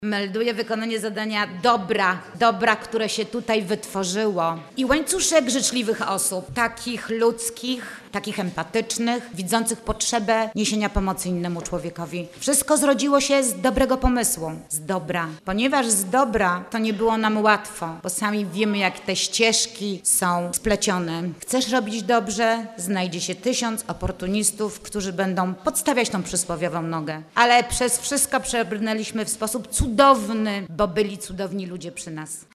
Melduję wykonanie zadania dobra, które się tutaj wytworzyło. I łańcuszek życzliwych osób, takich ludzkich, takich empatycznych, widzących potrzebę niesienia pomocy innemu człowiekowi. Wszystko zrodziło się z dobrego pomysłu, z dobra. Ponieważ z dobra to nie było nam łatwo, bo sami wiemy, jak te ścieżki są splecione. Chcesz robić dobrze, znajdzie się 1000 oportunistów, którzy będą podstawiać tą przysłowiową nogę. Ale przez wszystko przebrnęliśmy w sposób cudowny, bo byli cudowni ludzie przy nas.